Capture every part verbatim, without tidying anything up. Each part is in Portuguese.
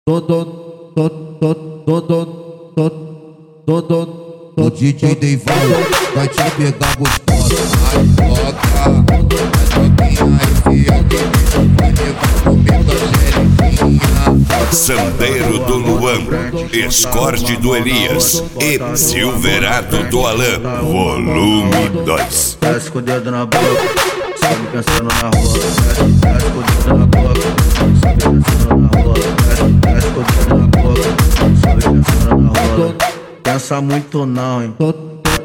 O D J Deival vai te pegar gostosa. Vai toca, vai novinha enfiando, vai levar comendo a xerequinha. Sandeiro do Luan, Escort do Elias e Silverado do Alan, volume dois. Desce com o dedo na boca, sabe pensando na rua. Desce com o dedo na boca, sabe pensando na rua. Desce com o dedo na boca, sabe pensando na rua. Pensa muito não, hein. Bota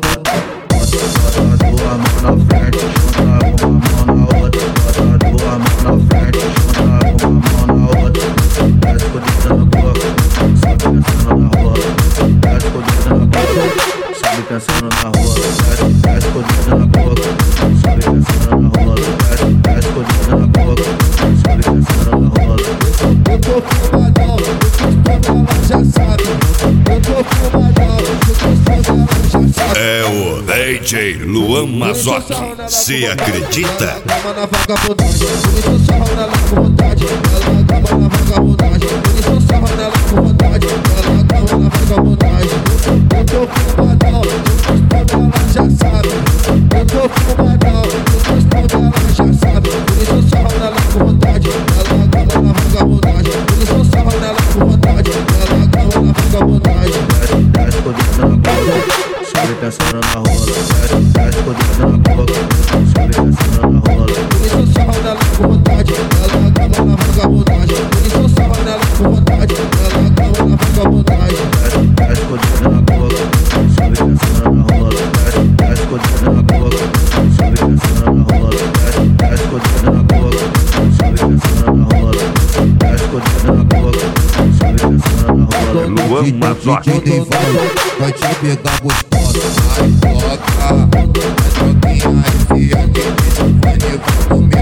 duas mãos na frente, junta uma mão na outra. Bota duas mãos na frente, junta uma mão na outra. Desce com o dedo na boca, sabe pensando na rua. Desce com o dedo na boca, sabe pensando na rua. Desce, desce com o dedo na boca, sabe pensando na rua. Desce, desce com o dedo na boca, sabe pensando na rua. Eu tô fumadão, ela já sabe. Eu tô fumadão, ela já sabe. É o D J Luan Mazotti, se acredita? Acaba na vagabundagem, por isso sarra nela com vontade. Ela acaba na vagabundagem, por isso sarra nela com vontade. Ela acaba na vagabundagem. Eu tô fumadão, ela já sabe. Eu tô fumadão, ela já sabe. Por isso sarra nela com vontade. Ela acaba na vagabundagem, por isso sarra nela com vontade. Ela acaba na vagabundagem. Desce com o dedo na boca, sabe pensando na rola. Desce, desce com o dedo na boca, sabe pensando na rola. Por isso sarra nela com vontade. Ela acaba na vagabundagem. Por isso sarra nela com vontade. Ela acaba na vagabundagem. Desce, desce com o dedo na boca, sabe pensando na rola. Desce, desce com o dedo na boca, sabe pensando na rola. Desce, desce com o dedo na boca, sabe pensando na rola. Desce com o dedo na boca, sabe pensando na rola. Luan Mazotti. Vai te pegar gostosa. Vai toca, vai novinha enfiando, vai levar comendo.